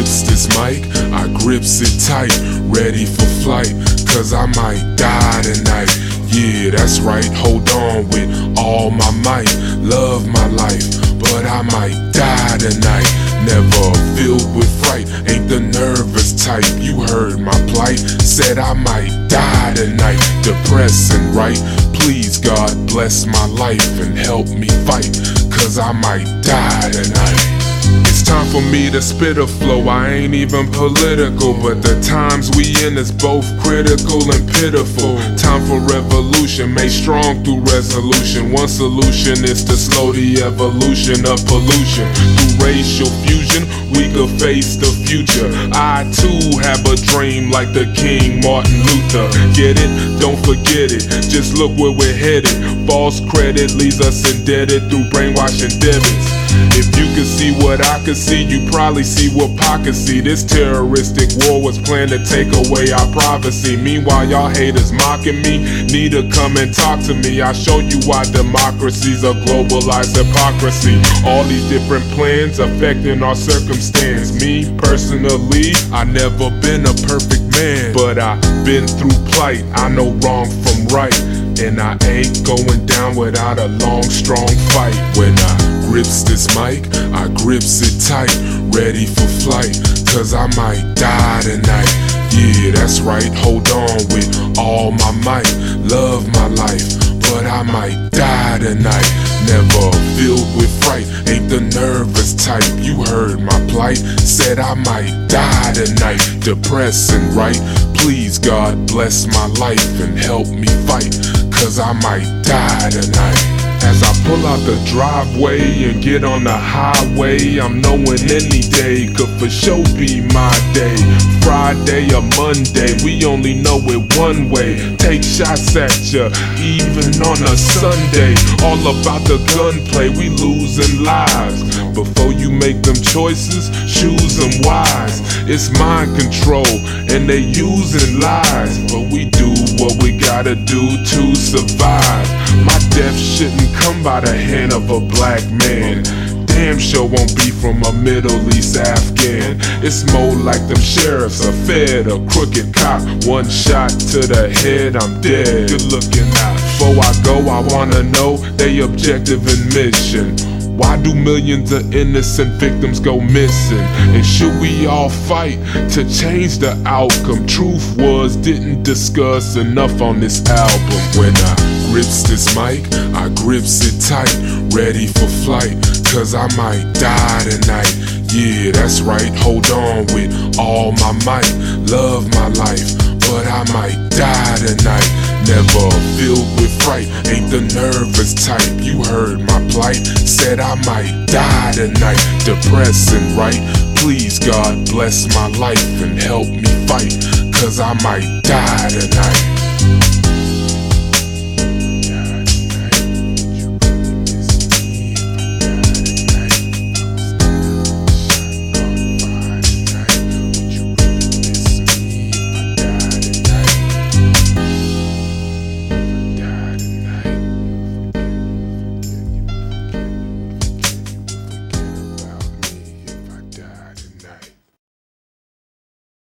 grips this mic, I grips it tight, ready for flight, cause I might die tonight. Yeah, that's right, hold on with all my might. Love my life, but I might die tonight. Never filled with fright, ain't the nervous type. You heard my plight, said I might die tonight. Depressing, right? Please God bless my life and help me fight, cause I might die tonight. It's time for me to spit a flow, I ain't even political, but the times we in is both critical and pitiful. Time for revolution, made strong through resolution. One solution is to slow the evolution of pollution. Through racial fusion, we could face the future. I too have a dream like the King Martin Luther. Get it? Don't forget it, just look where we're headed. False credit leaves us indebted through brainwashing debits. If you could see what I could see, you probably see what Pac could see. This terroristic war was planned to take away our privacy. Meanwhile, y'all haters mocking me, need to come and talk to me. I'll show you why democracy's a globalized hypocrisy. All these different plans affecting our circumstance. Me, personally, I never been a perfect man, but I've been through plight. I know wrong from right, and I ain't going down without a long, strong fight. When I grips this mic, I grips it tight, ready for flight, cause I might die tonight. Yeah, that's right, hold on with all my might. Love my life, but I might die tonight. Never filled with fright, ain't the nervous type. You heard my plight, said I might die tonight. Depressing, right? Please God bless my life and help me fight, cause I might die tonight. As I pull out the driveway and get on the highway, I'm knowing any day could for sure be my day. Friday or Monday, we only know it one way. Take shots at ya, even on a Sunday. All about the gunplay, we losing lives. Before you make them choices, choose them wise. It's mind control, and they using lies. But we do what we gotta do to survive. My death shouldn't come by the hand of a black man. Damn sure won't be from a Middle East Afghan. It's more like them sheriffs, a fed, a crooked cop. One shot to the head, I'm dead. Good looking out. Before I go, I wanna know they objective and mission. Why do millions of innocent victims go missing? And should we all fight to change the outcome? Truth was, didn't discuss enough on this album. When I grips this mic, I grips it tight, ready for flight, cause I might die tonight. Yeah, that's right, hold on with all my might. Love my life, but I might die tonight. Never filled with fright, ain't the nervous type. You heard my plight, said I might die tonight. Depressing, right? Please God bless my life and help me fight, cause I might die tonight.